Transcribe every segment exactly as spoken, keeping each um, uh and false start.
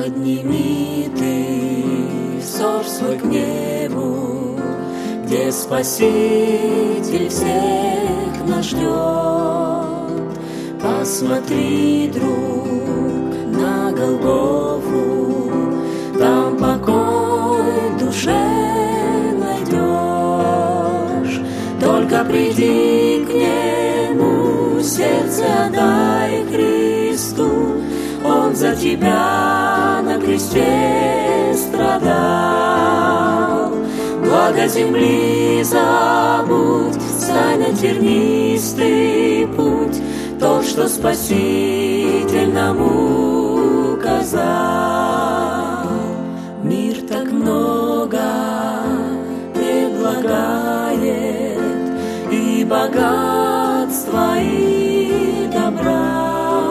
Подними ты взор свой к небу, где Спаситель всех нас ждет. Посмотри, друг, на Голгофу, там покой душе найдешь. Только приди к Нему, сердце отдай Христу, Он за тебя на кресте страдал. Благо земли забудь, стань на тернистый путь, тот, что Спаситель нам указал. Мир так много предлагает и богатства, и добра.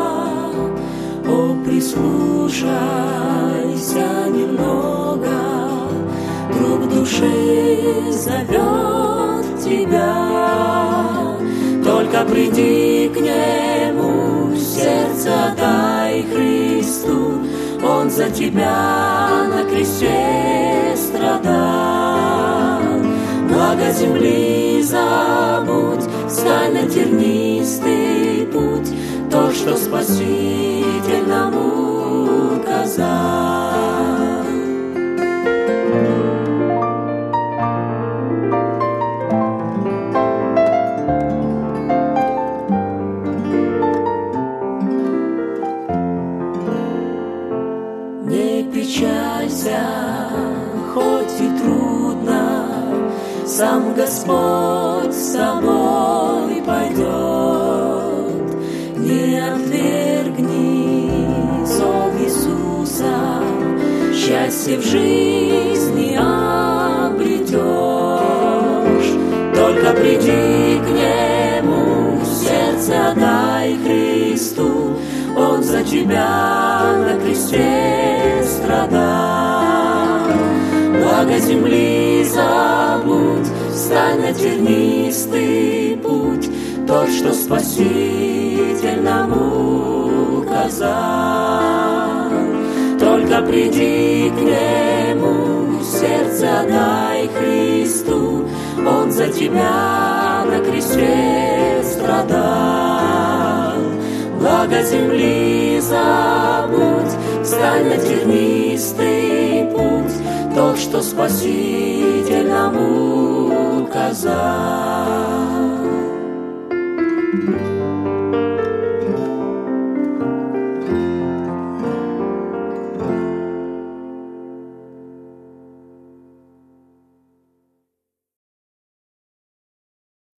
О, прислушайся немного, друг души зовет тебя. Только приди к Нему, сердце дай Христу, Он за тебя на кресте страдал. Благо земли забудь, стань на тернистый путь, то, что Спаситель нам указал. Не печалься, хоть и трудно, сам Господь с тобой пойдет. Не отвергни зов Иисуса, счастье в жизни обретешь. Только приди к Нему, сердце отдай Христу, Он за тебя на кресте страдал. Благо земли забудь, стань на тернистый путь, тот, что Спаситель нам указал. Только приди к Нему, сердце отдай Христу, Он за тебя на кресте страдал. Благо земли забудь, стань на тернистый путь, тот, что Спаситель нам указал.